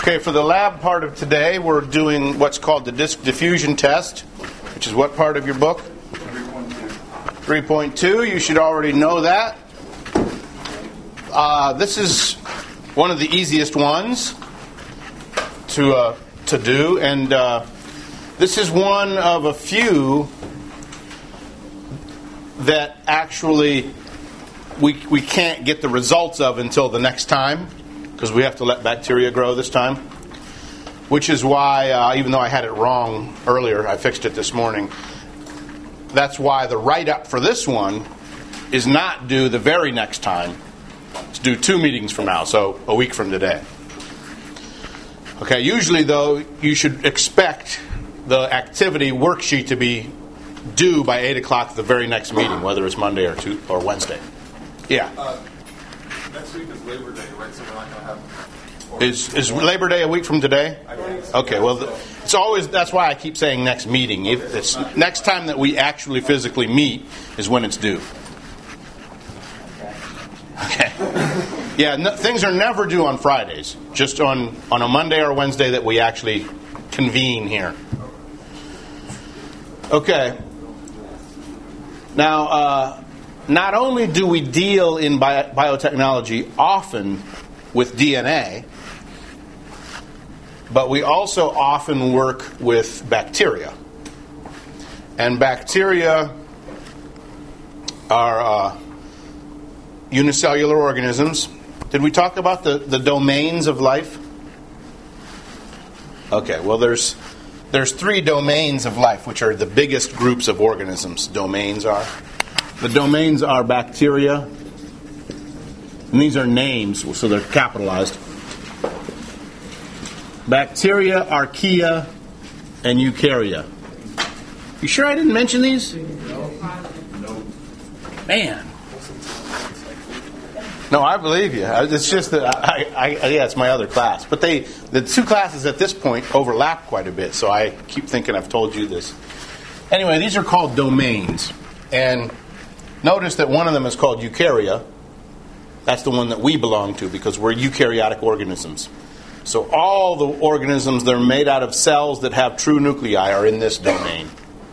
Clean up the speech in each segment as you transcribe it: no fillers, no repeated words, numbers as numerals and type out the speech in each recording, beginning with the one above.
Okay, for the lab part of today, we're doing what's called the disk diffusion test, which is what part of your book? 3.2. You should already know that. This is one of the easiest ones to do, and this is one of a few that actually we can't get the results of until the next time, because we have to let bacteria grow this time. Which is why, even though I had it wrong earlier, I fixed it this morning. That's why the write-up for this one is not due the very next time. It's due 2 meetings from now, so a week from today. Okay, usually, though, you should expect the activity worksheet to be due by 8 o'clock the very next meeting, whether it's Monday or Wednesday. Yeah? Next week is Labor Day, right? So we're not going to have... Is Labor Day a week from today? Okay, well, it's always, that's why I keep saying next meeting. It's next time that we actually physically meet is when it's due. Okay. Yeah, things are never due on Fridays. Just on a Monday or Wednesday that we actually convene here. Okay. Now, not only do we deal in biotechnology often with DNA, but we also often work with bacteria. And bacteria are unicellular organisms. Did we talk about the domains of life? Okay, well there's 3 domains of life, which are the biggest groups of organisms. Domains are. The domains are bacteria, and these are names, so they're capitalized. Bacteria, archaea, and eukarya. You sure I didn't mention these? No. Man. No, I believe you. It's just that yeah, it's my other class. But the 2 classes at this point overlap quite a bit, so I keep thinking I've told you this. Anyway, these are called domains. And notice that one of them is called eukarya. That's the one that we belong to because we're eukaryotic organisms. So all the organisms that are made out of cells that have true nuclei are in this domain.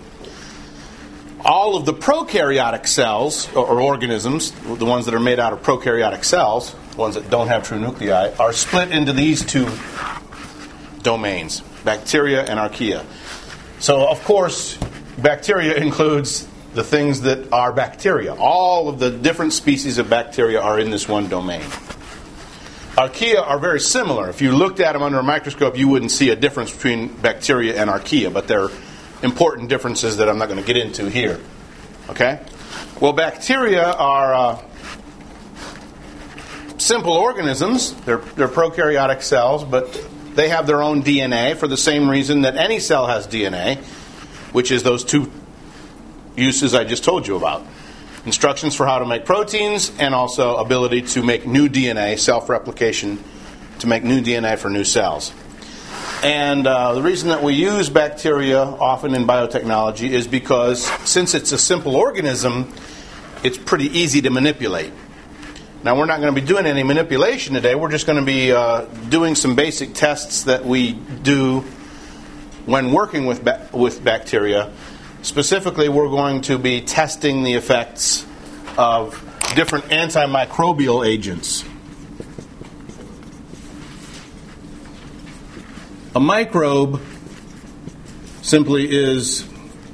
All of the prokaryotic cells, or organisms, the ones that are made out of prokaryotic cells, the ones that don't have true nuclei, are split into these 2 domains, bacteria and archaea. So, of course, bacteria includes the things that are bacteria. All of the different species of bacteria are in this one domain. Archaea are very similar. If you looked at them under a microscope, you wouldn't see a difference between bacteria and archaea, but they're important differences that I'm not going to get into here. Okay? Well, bacteria are simple organisms. They're prokaryotic cells, but they have their own DNA for the same reason that any cell has DNA, which is those 2 uses I just told you about. Instructions for how to make proteins and also ability to make new DNA, self-replication, to make new DNA for new cells. And the reason that we use bacteria often in biotechnology is because since it's a simple organism, it's pretty easy to manipulate. Now, we're not going to be doing any manipulation today. We're just going to be doing some basic tests that we do when working with bacteria. Specifically, we're going to be testing the effects of different antimicrobial agents. A microbe simply is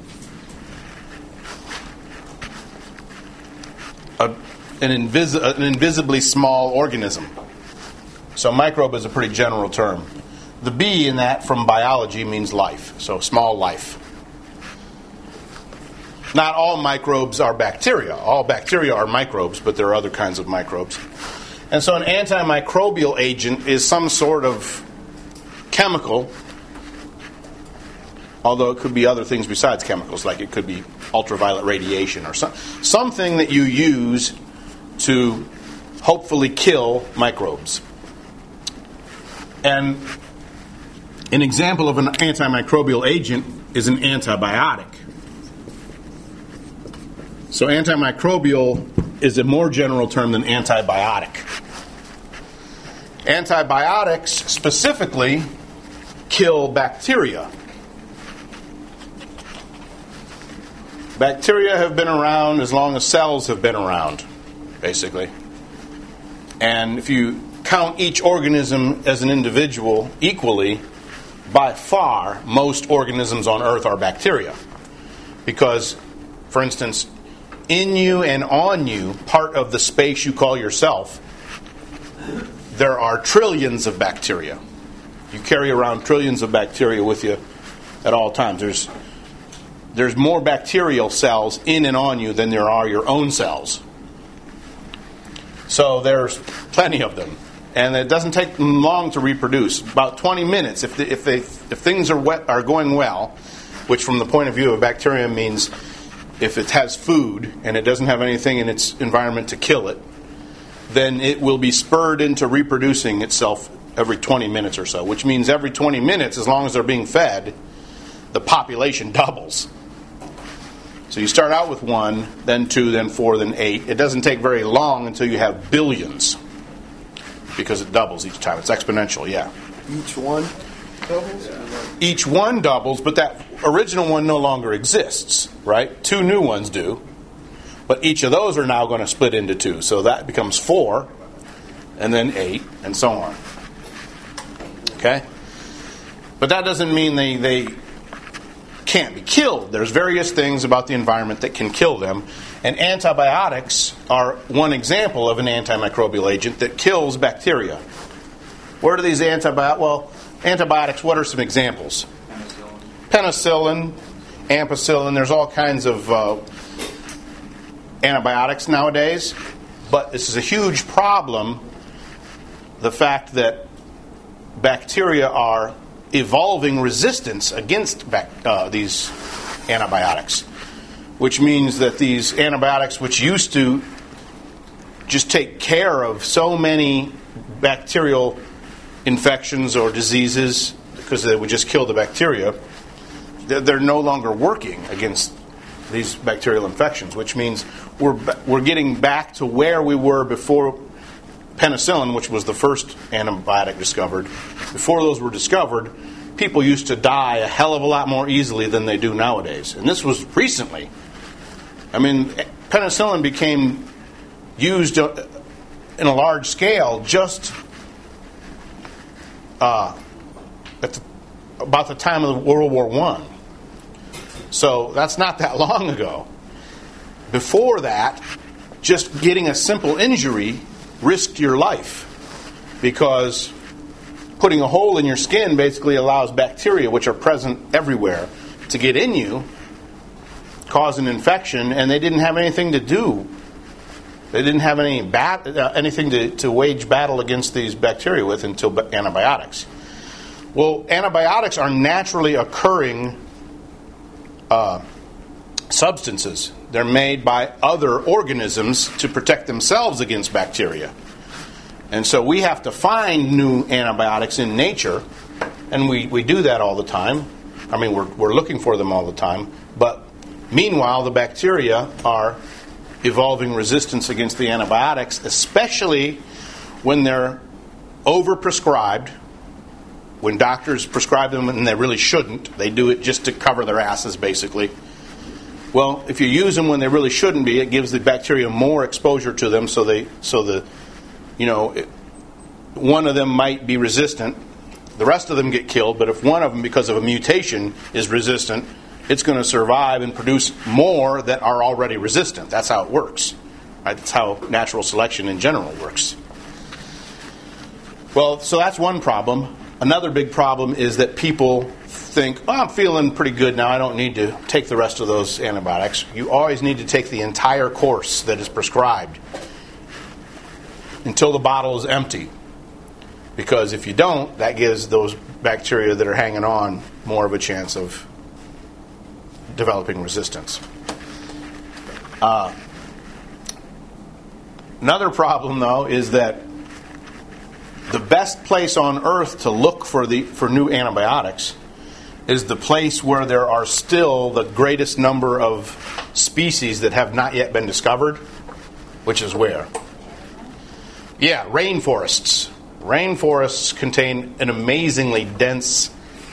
an invisibly small organism. So microbe is a pretty general term. The B in that from biology means life, so small life. Not all microbes are bacteria. All bacteria are microbes, but there are other kinds of microbes. And so an antimicrobial agent is some sort of chemical, although it could be other things besides chemicals, like it could be ultraviolet radiation or something that you use to hopefully kill microbes. And an example of an antimicrobial agent is an antibiotic. So antimicrobial is a more general term than antibiotic. Antibiotics specifically kill bacteria. Bacteria have been around as long as cells have been around, basically. And if you count each organism as an individual equally, by far, most organisms on Earth are bacteria. Because, for instance, in you and on you, part of the space you call yourself, there are trillions of bacteria. You carry around trillions of bacteria with you at all times. There's more bacterial cells in and on you than there are your own cells. So there's plenty of them. And it doesn't take them long to reproduce. About 20 minutes, if things are going well, which from the point of view of bacteria means if it has food and it doesn't have anything in its environment to kill it, then it will be spurred into reproducing itself every 20 minutes or so, which means every 20 minutes, as long as they're being fed, the population doubles. So you start out with 1, then 2, then 4, then 8. It doesn't take very long until you have billions, because it doubles each time. It's exponential, yeah. Each one doubles? Each one doubles, but that original one no longer exists, right? 2 new ones do. But each of those are now going to split into 2. So that becomes 4, and then 8, and so on. Okay? But that doesn't mean they can't be killed. There's various things about the environment that can kill them. And antibiotics are one example of an antimicrobial agent that kills bacteria. Where do these antibiotics... Well, antibiotics, what are some examples? Penicillin, ampicillin. There's all kinds of antibiotics nowadays. But this is a huge problem, the fact that bacteria are evolving resistance against these antibiotics, which means that these antibiotics, which used to just take care of so many bacterial infections or diseases because they would just kill the bacteria, they're no longer working against these bacterial infections, which means we're getting back to where we were before penicillin, which was the first antibiotic discovered. Before those were discovered, people used to die a hell of a lot more easily than they do nowadays. And this was recently. I mean, penicillin became used in a large scale just about the time of World War I. So that's not that long ago. Before that, just getting a simple injury risked your life, because putting a hole in your skin basically allows bacteria, which are present everywhere, to get in you, cause an infection, and they didn't have anything to do. They didn't have anything to wage battle against these bacteria with until antibiotics. Well, antibiotics are naturally occurring substances. They're made by other organisms to protect themselves against bacteria. And so we have to find new antibiotics in nature, and we do that all the time. I mean, we're looking for them all the time. But meanwhile, the bacteria are evolving resistance against the antibiotics, especially when they're overprescribed. When doctors prescribe them and they really shouldn't, they do it just to cover their asses, basically. Well, if you use them when they really shouldn't be, it gives the bacteria more exposure to them, one of them might be resistant. The rest of them get killed, but if one of them, because of a mutation, is resistant, it's going to survive and produce more that are already resistant. That's how it works. Right? That's how natural selection in general works. Well, so that's one problem. Another big problem is that people think, I'm feeling pretty good now, I don't need to take the rest of those antibiotics. You always need to take the entire course that is prescribed until the bottle is empty. Because if you don't, that gives those bacteria that are hanging on more of a chance of developing resistance. Another problem, though, is that the best place on Earth to look for new antibiotics is the place where there are still the greatest number of species that have not yet been discovered, which is where? Yeah, rainforests. Rainforests contain an amazingly dense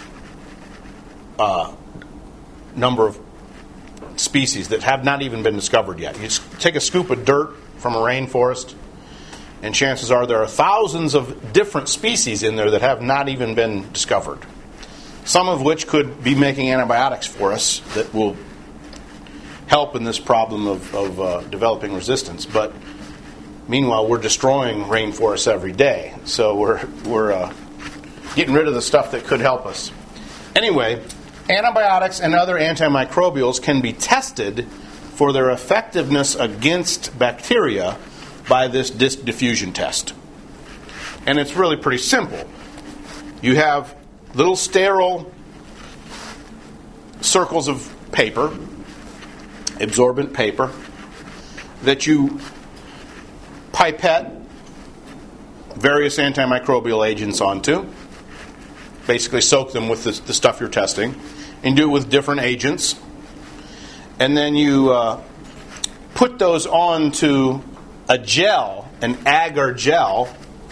number of species that have not even been discovered yet. You just take a scoop of dirt from a rainforest, and chances are there are thousands of different species in there that have not even been discovered. Some of which could be making antibiotics for us that will help in this problem of developing resistance. But meanwhile, we're destroying rainforests every day. So we're getting rid of the stuff that could help us. Anyway, antibiotics and other antimicrobials can be tested for their effectiveness against bacteria by this disc diffusion test. And it's really pretty simple. You have little sterile circles of paper, absorbent paper, that you pipette various antimicrobial agents onto. Basically soak them with the stuff you're testing, and do it with different agents. And then you put those onto a gel, an agar gel.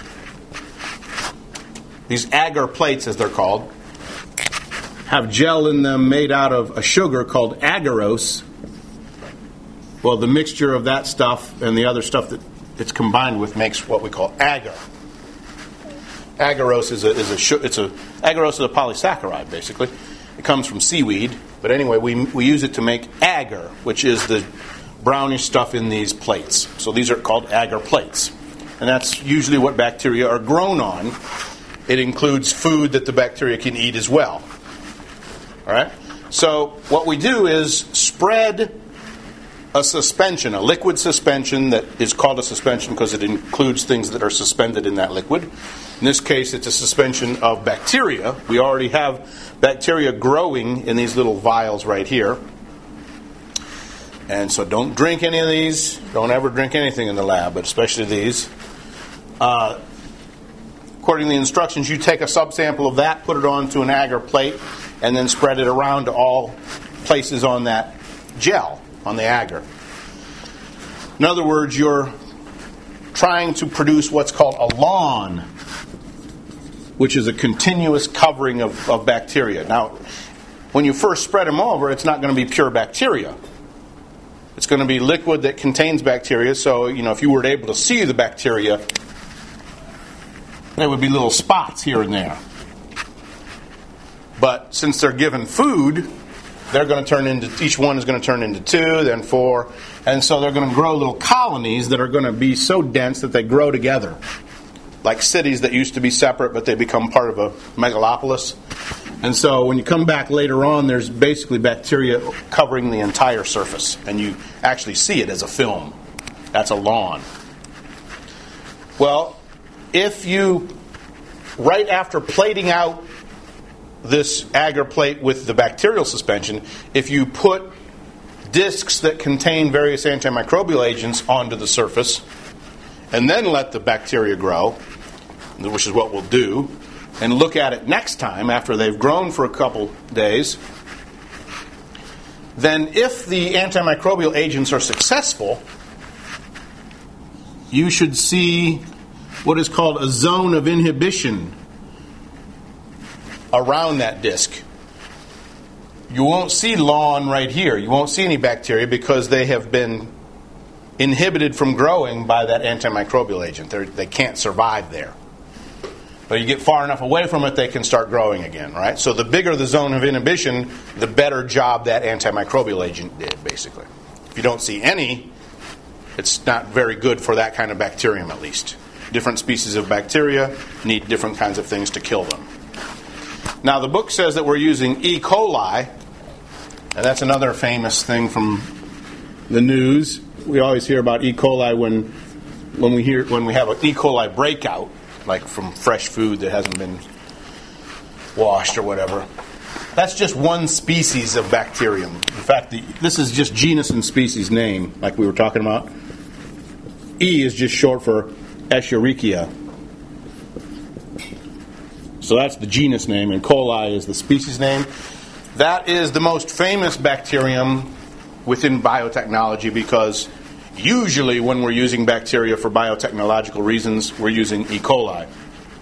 These agar plates, as they're called, have gel in them made out of a sugar called agarose. Well, the mixture of that stuff and the other stuff that it's combined with makes what we call agar. Agarose is agarose is a polysaccharide, basically. It comes from seaweed, but anyway, we use it to make agar, which is the brownish stuff in these plates. So these are called agar plates, and that's usually what bacteria are grown on. It includes food that the bacteria can eat as well. All right. So what we do is spread a suspension, a liquid suspension that is called a suspension because it includes things that are suspended in that liquid. In this case, it's a suspension of bacteria. We already have bacteria growing in these little vials right here. And so don't drink any of these. Don't ever drink anything in the lab, but especially these. According to the instructions, you take a subsample of that, put it onto an agar plate, and then spread it around to all places on that gel, on the agar. In other words, you're trying to produce what's called a lawn, which is a continuous covering of bacteria. Now, when you first spread them over, it's not going to be pure bacteria. It's going to be liquid that contains bacteria, so if you were able to see the bacteria, there would be little spots here and there. But since they're given food, they're going to turn into, each one is going to turn into 2, then 4, and so they're going to grow little colonies that are going to be so dense that they grow together. Like cities that used to be separate, but they become part of a megalopolis. And so when you come back later on, there's basically bacteria covering the entire surface, and you actually see it as a film. That's a lawn. Well, if you, right after plating out this agar plate with the bacterial suspension, if you put discs that contain various antimicrobial agents onto the surface and then let the bacteria grow, which is what we'll do, and look at it next time after they've grown for a couple days, then if the antimicrobial agents are successful, you should see what is called a zone of inhibition around that disc. You won't see lawn right here. You won't see any bacteria because they have been inhibited from growing by that antimicrobial agent. They can't survive there. But you get far enough away from it, they can start growing again, right? So the bigger the zone of inhibition, the better job that antimicrobial agent did, basically. If you don't see any, it's not very good for that kind of bacterium, at least. Different species of bacteria need different kinds of things to kill them. Now, the book says that we're using E. coli, and that's another famous thing from the news. We always hear about E. coli when we have an E. coli breakout, like from fresh food that hasn't been washed or whatever. That's just one species of bacterium. In fact, this is just genus and species name, like we were talking about. E is just short for Escherichia. So that's the genus name, and coli is the species name. That is the most famous bacterium within biotechnology because usually when we're using bacteria for biotechnological reasons, we're using E. coli.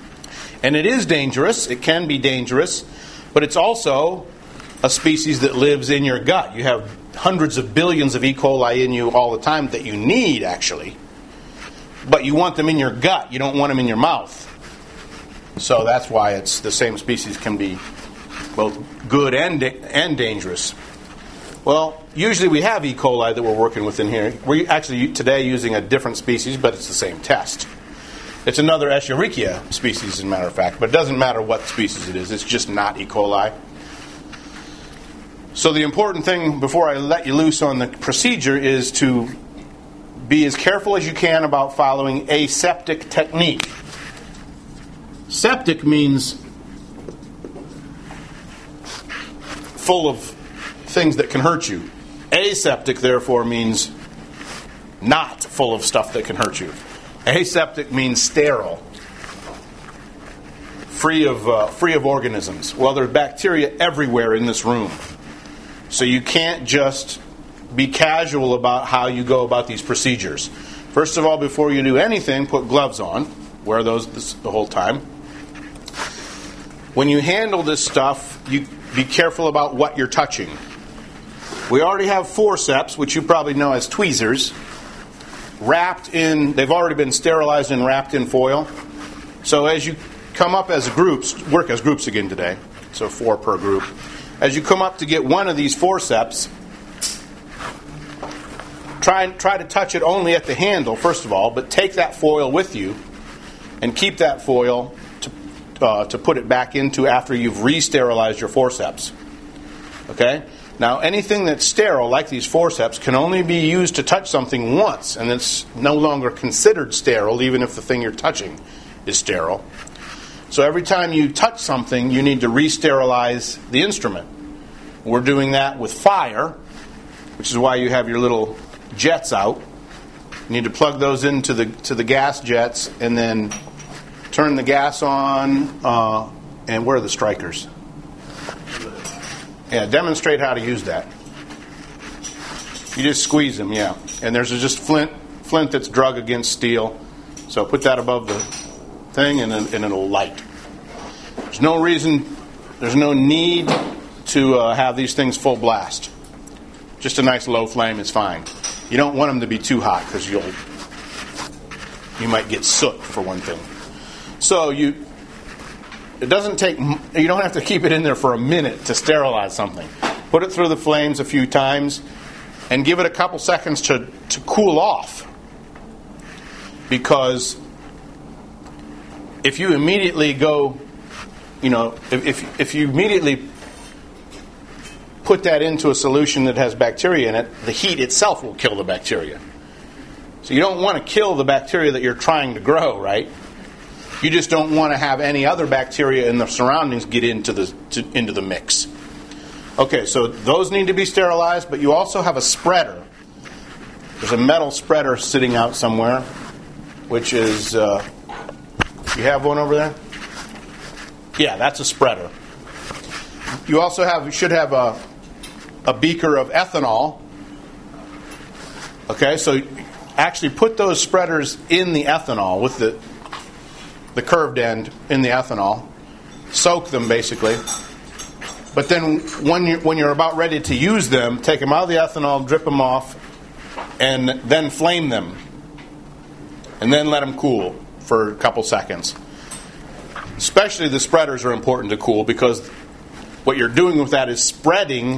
And it is dangerous. It can be dangerous. But it's also a species that lives in your gut. You have hundreds of billions of E. coli in you all the time that you need, actually. But you want them in your gut. You don't want them in your mouth. So that's why it's the same species can be both good and dangerous. Well, usually we have E. coli that we're working with in here. We're actually today using a different species, but it's the same test. It's another Escherichia species, as a matter of fact, but it doesn't matter what species it is. It's just not E. coli. So the important thing before I let you loose on the procedure is to be as careful as you can about following aseptic technique. Septic means full of things that can hurt you. Aseptic, therefore, means not full of stuff that can hurt you. Aseptic means sterile, free of organisms. Well, there's bacteria everywhere in this room. So you can't just be casual about how you go about these procedures. First of all, before you do anything, put gloves on. Wear those the whole time. When you handle this stuff, you be careful about what you're touching. We already have forceps, which you probably know as tweezers, they've already been sterilized and wrapped in foil. So as you come up as groups, work as groups again today, so 4 per group. As you come up to get one of these forceps, try to touch it only at the handle, first of all, but take that foil with you and keep that foil to put it back into after you've re-sterilized your forceps. Okay? Now, anything that's sterile, like these forceps, can only be used to touch something once, and it's no longer considered sterile, even if the thing you're touching is sterile. So every time you touch something, you need to re-sterilize the instrument. We're doing that with fire, which is why you have your little jets out. You need to plug those into the gas jets, and then turn the gas on. And where are the strikers? Yeah, demonstrate how to use that. You just squeeze them, yeah. And there's just flint that's drug against steel. So put that above the thing, and it'll light. There's no need to have these things full blast. Just a nice low flame is fine. You don't want them to be too hot because you might get soot for one thing. So you don't have to keep it in there for a minute to sterilize something. Put it through the flames a few times and give it a couple seconds to cool off. Because if you immediately go, if you immediately put that into a solution that has bacteria in it, the heat itself will kill the bacteria. So you don't want to kill the bacteria that you're trying to grow, right? You just don't want to have any other bacteria in the surroundings get into the mix. Okay, so those need to be sterilized, but you also have a spreader. There's a metal spreader sitting out somewhere, which is, you have one over there? Yeah, that's a spreader. You also should have a beaker of ethanol. Okay, so actually put those spreaders in the ethanol with the curved end in the ethanol. Soak them basically. But then when you're about ready to use them, take them out of the ethanol, drip them off, and then flame them. And then let them cool for a couple seconds. Especially the spreaders are important to cool because what you're doing with that is spreading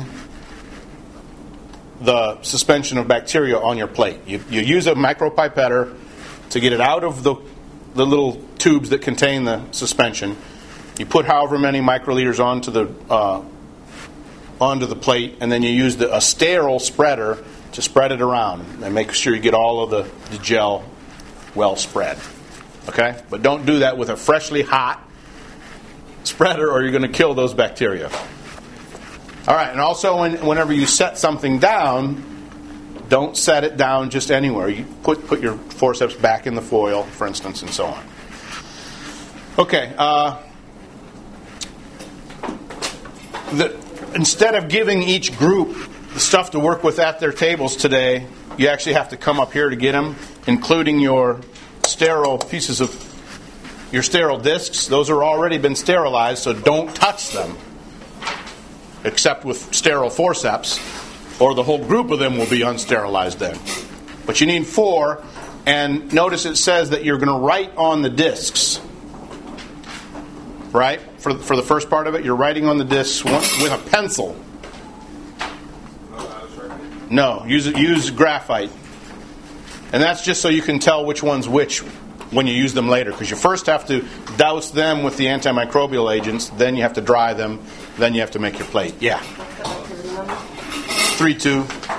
the suspension of bacteria on your plate. You use a micropipetter to get it out of the little tubes that contain the suspension. You put however many microliters onto the plate, and then you use a sterile spreader to spread it around and make sure you get all of the gel well spread. Okay? But don't do that with a freshly hot spreader or you're going to kill those bacteria. All right, and also whenever you set something down, don't set it down just anywhere. You put your forceps back in the foil, for instance, and so on. Okay. Instead of giving each group the stuff to work with at their tables today, you actually have to come up here to get them, including your sterile pieces of Your sterile discs, those are already been sterilized, so don't touch them. Except with sterile forceps, or the whole group of them will be unsterilized then. But you need 4, and notice it says that you're going to write on the discs. Right? For the first part of it, you're writing on the discs with a pencil. No, use graphite. And that's just so you can tell which one's which when you use them later. Because you first have to douse them with the antimicrobial agents, then you have to dry them, then you have to make your plate. Yeah. 3-2.